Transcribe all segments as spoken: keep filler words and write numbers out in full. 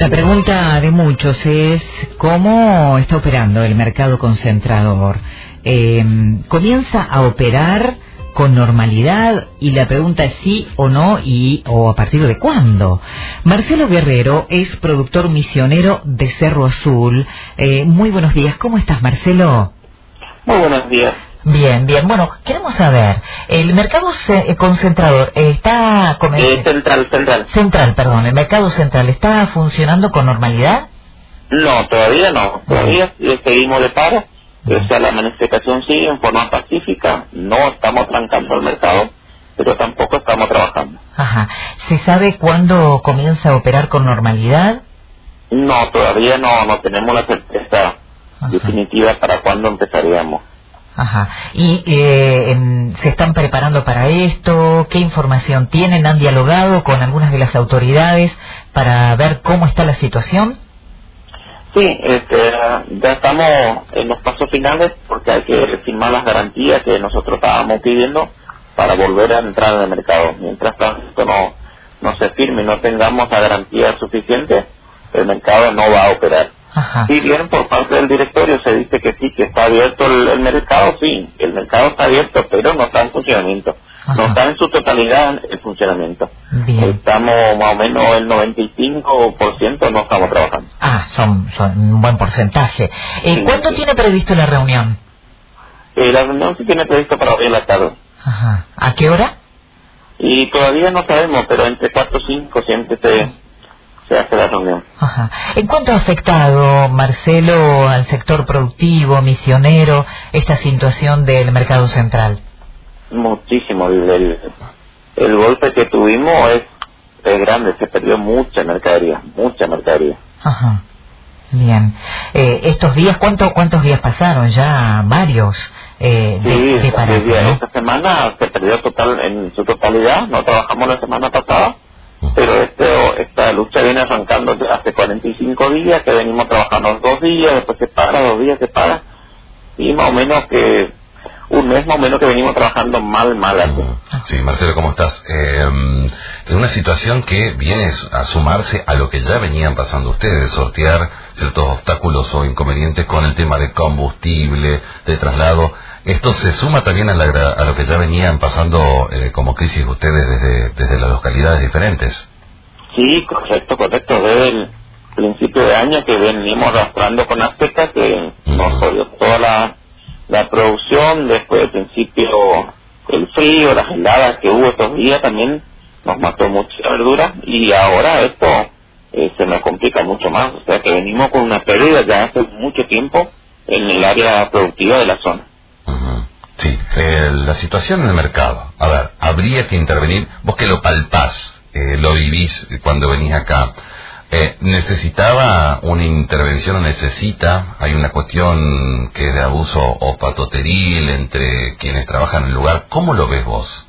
La pregunta de muchos es ¿cómo está operando el mercado concentrador? Eh, ¿Comienza a operar con normalidad? Y la pregunta es sí o no y o a partir de cuándo. Marcelo Guerrero es productor misionero de Cerro Azul. Eh, muy buenos días. ¿Cómo estás, Marcelo? Muy buenos días. Bien, bien. Bueno, queremos saber, el mercado ce- concentrador está... Come- Eh, central, central. Central, perdón, el mercado central está funcionando con normalidad. No, todavía no. Todavía eh, seguimos de paro. O sea, la manifestación sigue en forma pacífica. No estamos trancando el mercado, pero tampoco estamos trabajando. Ajá. ¿Se sabe cuándo comienza a operar con normalidad? No, todavía no, no tenemos la certeza Ajá. definitiva para cuándo empezaríamos. Ajá. ¿Y eh, em, se están preparando para esto? ¿Qué información tienen? ¿Han dialogado con algunas de las autoridades para ver cómo está la situación? Sí, este, ya estamos en los pasos finales porque hay que firmar las garantías que nosotros estábamos pidiendo para volver a entrar en el mercado. Mientras tanto no, no se firme y no tengamos la garantía suficiente, el mercado no va a operar. Ajá. Si bien por parte del directorio se dice que sí, que está abierto el, el mercado, sí, el mercado está abierto, pero no está en funcionamiento. Ajá. No está en su totalidad en funcionamiento. Bien. Estamos más o menos el noventa y cinco por ciento no estamos trabajando. Ah, son, son un buen porcentaje. Eh, Sí, ¿Cuándo sí. tiene previsto la reunión? Eh, la reunión sí tiene previsto para hoy en la tarde. Ajá. ¿A qué hora? Y todavía no sabemos, pero entre cuatro y cinco siempre se, se hace la reunión. Ajá. ¿En cuánto ha afectado, Marcelo, al sector productivo, misionero, esta situación del mercado central? Muchísimo. El, el, el golpe que tuvimos es, es grande, se perdió mucha mercadería, mucha mercadería. Ajá. Bien. Eh, estos días, ¿cuánto, ¿cuántos días pasaron? Ya varios eh, de, Sí, de parate, desde ¿no? esta semana se perdió total en su totalidad, no trabajamos la semana pasada, pero este, esta lucha viene arrancando desde hace cuarenta y cinco días, que venimos trabajando dos días, después se para, dos días se para, y más o menos que un mes más o menos que venimos trabajando mal, mal así. Sí, Marcelo, ¿cómo estás? Eh, en una situación que viene a sumarse a lo que ya venían pasando ustedes, sortear ciertos obstáculos o inconvenientes con el tema de combustible, de traslado. ¿Esto se suma también a, la, a lo que ya venían pasando eh, como crisis ustedes desde, desde las localidades diferentes? Sí, correcto, correcto. Desde el principio de año que venimos arrastrando con Azteca, que nos jodió toda la, la producción, después del principio el frío, las heladas que hubo estos días también nos mató mucha verdura, y ahora esto eh, se nos complica mucho más, o sea que venimos con una pérdida ya hace mucho tiempo en el área productiva de la zona. Uh-huh. Sí, eh, la situación en el mercado, a ver, habría que intervenir, vos que lo palpás, eh, lo vivís cuando venís acá, eh, ¿necesitaba una intervención o necesita? Hay una cuestión que es de abuso o patoteril entre quienes trabajan en el lugar, ¿cómo lo ves vos?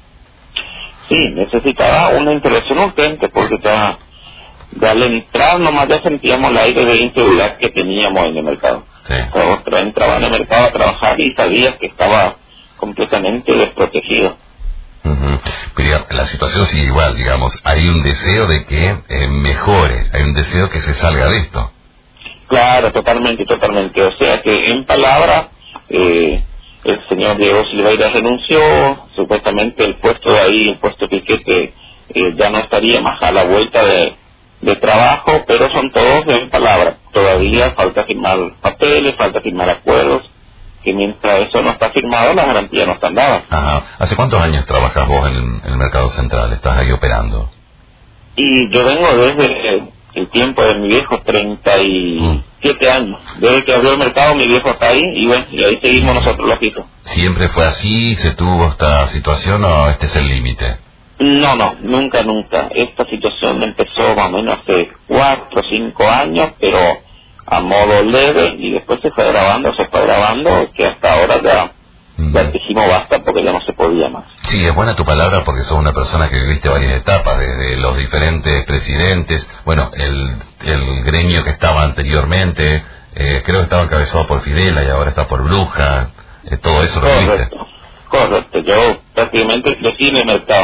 Sí, necesitaba una intervención urgente porque ya, ya al entrar nomás ya sentíamos el aire de inseguridad que teníamos en el mercado. Sí. Nosotros entraba en el mercado a trabajar y sabías que estaba completamente desprotegido. Uh-huh. Pero la situación sigue igual, digamos, hay un deseo de que eh, mejore, hay un deseo que se salga de esto. Claro, totalmente, totalmente. O sea que en palabras, eh, el señor Diego Silveira renunció, supuestamente el puesto de ahí, el puesto de piquete, eh, ya no estaría más a la vuelta de, de trabajo, pero son todos en palabras. Todavía falta firmar papeles, falta firmar acuerdos, que mientras eso no está firmado, las garantías no están dadas. Ajá. ¿Hace cuántos años trabajas vos en, en el mercado central? ¿Estás ahí operando? Y yo vengo desde el tiempo de mi viejo, treinta y siete años. Desde que abrió el mercado, mi viejo está ahí, y bueno, y ahí seguimos nosotros los hijos. ¿Siempre fue así? ¿Se tuvo esta situación o este es el límite? No, no, nunca, nunca. Esta situación empezó más o menos hace cuatro o cinco años, pero a modo leve, y después se fue grabando, se fue grabando, que hasta ahora ya, ya dijimos basta porque ya no se podía más. Sí, es buena tu palabra porque sos una persona que viviste varias etapas, desde los diferentes presidentes, bueno, el, el gremio que estaba anteriormente, eh, creo que estaba encabezado por Fidela y ahora está por Bruja, eh, todo eso lo viviste. Correcto, correcto. Yo prácticamente crecí en el mercado.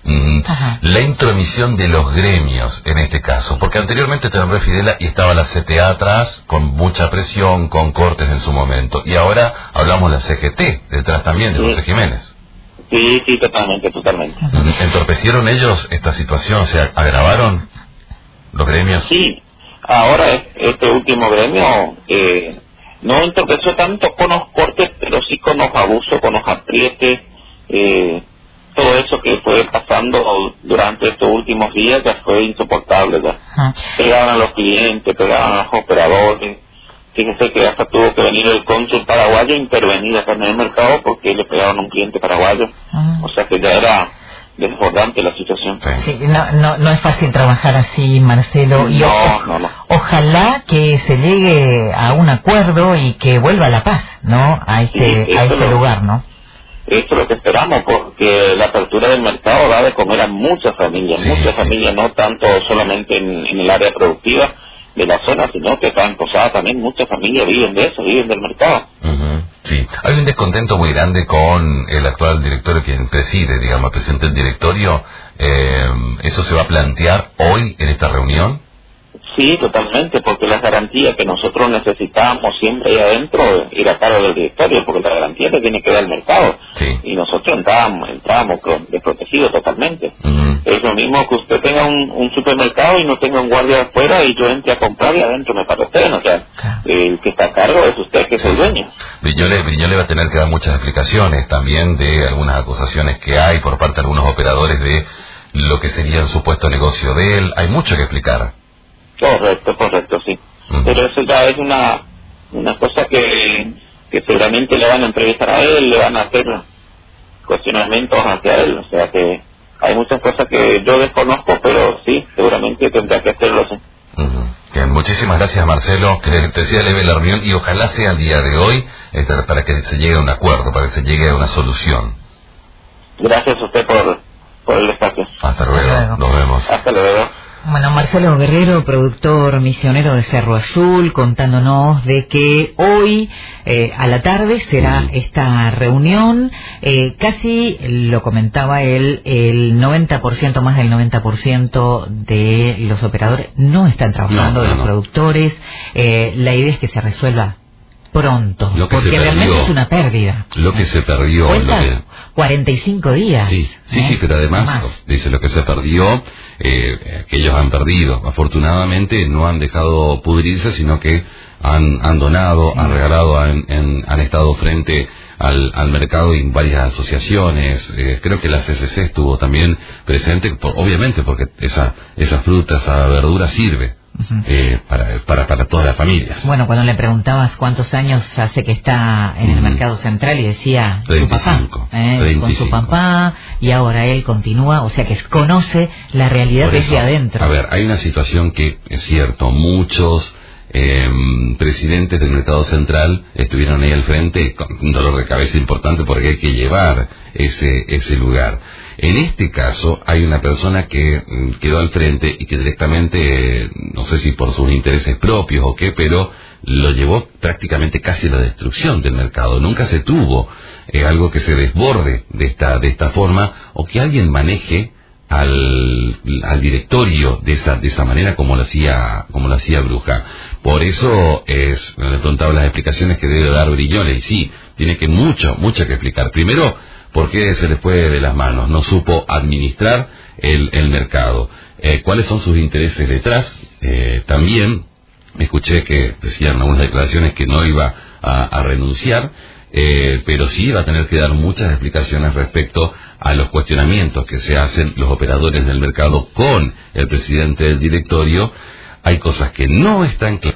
Mm, la intromisión de los gremios en este caso, porque anteriormente te nombré Fidela y estaba la C T A atrás con mucha presión, con cortes en su momento, y ahora hablamos de la C G T detrás también de sí. José Jiménez. Sí, sí, totalmente, totalmente. ¿Entorpecieron ellos esta situación? O sea, ¿agravaron los gremios? Sí, ahora este último gremio eh, no entorpeció tanto con los cortes, pero sí con los abusos, con los aprietes, eh, todo eso que fue pasando durante estos últimos días ya fue insoportable ya. Ah. Pegaban a los clientes, pegaban a los operadores. Fíjese que hasta tuvo que venir el cónsul paraguayo a intervenir acá en el mercado porque le pegaban a un cliente paraguayo. Ah. O sea que ya era desbordante la situación. Sí, no, no, no es fácil trabajar así, Marcelo. Y no, o, no, no. Ojalá que se llegue a un acuerdo y que vuelva la paz, ¿no? A este, sí, a este lo, lugar, ¿no? Esto es lo que esperamos, porque la apertura del mercado da de comer a muchas familias, sí, muchas sí. familias, no tanto solamente en, en el área productiva de la zona, sino que acá en Posada también muchas familias viven de eso, viven del mercado. Uh-huh. Sí, hay un descontento muy grande con el actual directorio quien preside, digamos, el presidente del directorio. Eh, ¿Eso se va a plantear hoy en esta reunión? Sí, totalmente, porque las garantías que nosotros necesitamos siempre ahí adentro ir a cargo del directorio, porque la garantía que tiene que dar el mercado. Sí. Y nosotros entrábamos, entrábamos desprotegidos totalmente. Uh-huh. Es lo mismo que usted tenga un, un supermercado y no tenga un guardia afuera y yo entre a comprar y adentro me para usted, o sea, claro. El que está a cargo es usted, que es el dueño. Briñole, Briñole va a tener que dar muchas explicaciones también de algunas acusaciones que hay por parte de algunos operadores de lo que sería el supuesto negocio de él. Hay mucho que explicar. Correcto, correcto, sí. Uh-huh. Pero eso ya es una una cosa que, que seguramente le van a entrevistar a él, le van a hacer cuestionamientos hacia él, o sea que hay muchas cosas que yo desconozco, pero sí, seguramente tendrá que hacerlo así. Uh-huh. Bien, muchísimas gracias, Marcelo, que te decía leve la reunión y ojalá sea el día de hoy este, para que se llegue a un acuerdo, para que se llegue a una solución. Gracias a usted por, por el espacio. Hasta luego, Hasta luego. Nos vemos. Hasta luego. Bueno, Marcelo Guerrero, productor misionero de Cerro Azul, contándonos de que hoy eh, a la tarde será uh-huh. esta reunión. Eh, casi, lo comentaba él, el noventa por ciento, más del noventa por ciento de los operadores no están trabajando, no, de los no. productores. Eh, la idea es que se resuelva pronto, lo que porque se realmente perdió, es una pérdida. Lo que se perdió... Lo que... cuarenta y cinco días. Sí, sí, ¿eh? sí, pero además, Más. dice, lo que se perdió, eh, que ellos han perdido. Afortunadamente no han dejado pudrirse, sino que han, han donado, sí. han regalado, han, han, han estado frente al, al mercado en varias asociaciones. Eh, creo que la C C C estuvo también presente, por, obviamente, porque esa, esa fruta, esa verdura sirve. Uh-huh. Eh, para, para para todas las familias. Bueno, cuando le preguntabas cuántos años hace que está en uh-huh. el mercado central y decía treinta y cinco, su papá, eh, con su papá, y ahora él continúa, o sea que conoce la realidad desde adentro. A ver, hay una situación que es cierto, muchos eh, presidentes del mercado central estuvieron ahí al frente con un dolor de cabeza importante porque hay que llevar ese ese lugar. En este caso hay una persona que mm, quedó al frente y que directamente, eh, no sé si por sus intereses propios o qué, pero lo llevó prácticamente casi a la destrucción del mercado. Nunca se tuvo eh, algo que se desborde de esta de esta forma o que alguien maneje al, al directorio de esa de esa manera como lo hacía como lo hacía Bruja. Por eso es, le preguntaba las explicaciones que debe dar Briñole y sí, tiene que mucho mucho que explicar. Primero, ¿por qué se le fue de las manos? No supo administrar el, el mercado. Eh, ¿Cuáles son sus intereses detrás? Eh, también escuché que decían algunas declaraciones que no iba a, a renunciar, eh, pero sí va a tener que dar muchas explicaciones respecto a los cuestionamientos que se hacen los operadores del mercado con el presidente del directorio. Hay cosas que no están claras.